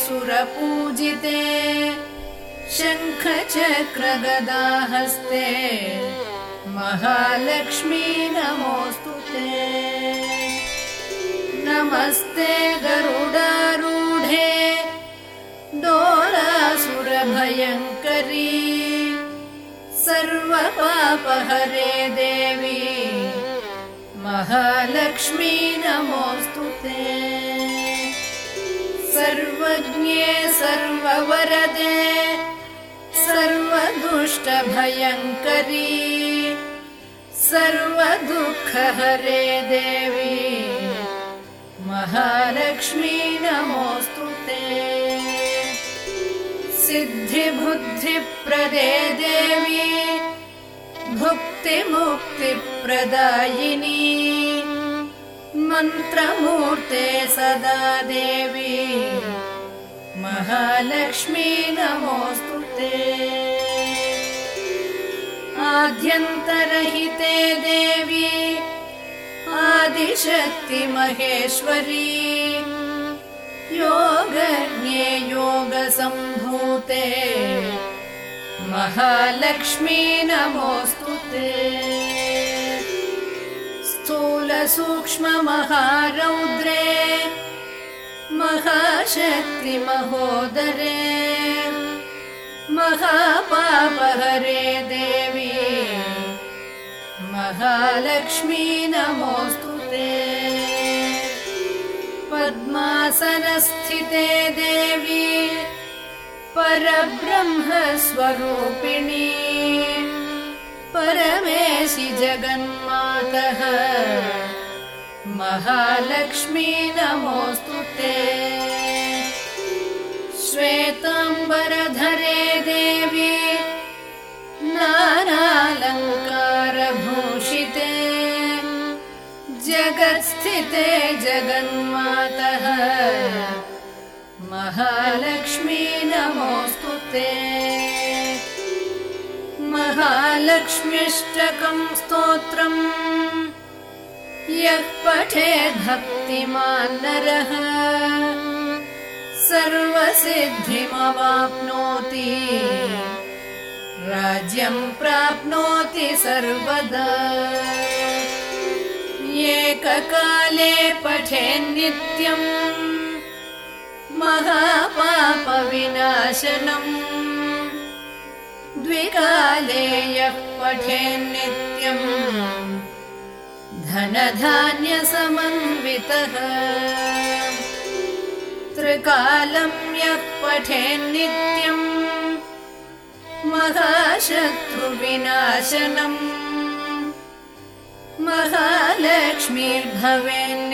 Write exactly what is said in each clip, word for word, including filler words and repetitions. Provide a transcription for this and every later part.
सुरपूजिते शङ्खचक्रगदाहस्ते महालक्ष्मी नमोऽस्तुते। नमस्ते गरुडारूढे डोलासुरभयङ्करी सर्वपापहरे देवी महालक्ष्मी नमोऽस्तुते। सर्वज्ञे सर्ववरदे सर्वदुष्टभयङ्करी सर्वदुःखहरे देवी महालक्ष्मी नमोऽस्तुते। सिद्धिबुद्धिप्रदे देवी भुक्तिमुक्तिप्रदायिनी मन्त्रमूर्ते सदा देवी महालक्ष्मी नमोऽस्तुते। आद्यन्तरहिते देवी आदिशक्ति महेश्वरी योगज्ञे योगसम्भूते महालक्ष्मी नमोऽस्तुते। स्थूलसूक्ष्ममहारौद्रे महाशक्ति महोदरे महापापहरे देवी महालक्ष्मी नमोऽस्तुते। पद्मासनस्थिते देवी परब्रह्मस्वरूपिणी परमेशि जगन्मातः महालक्ष्मी नमोऽस्तुते। श्वेताम्बरधरे देवी नानालङ्कारभूषिते जगत्स्थिते जगन्मातः महालक्ष्मी नमोऽस्तुते। महालक्ष्म्यष्टकं स्तोत्रम् यः पठेत् भक्तिमान् नरः सर्वसिद्धिमवाप्नोति राज्यं प्राप्नोति सर्वदा। एककाले पठेन्नित्यम् महापापविनाशनम् द्विकाले यः पठेन्नित्यम् धनधान्यसमन्वितः त्रिकालं यः पठेन्नित्यम् महाशत्रुविनाशनम्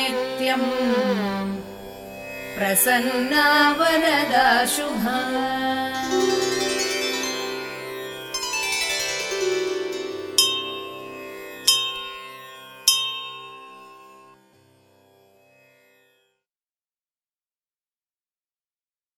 महालक्ष्मीर्भवेन्नित्यम् प्रसन्ना वरदा शुभा।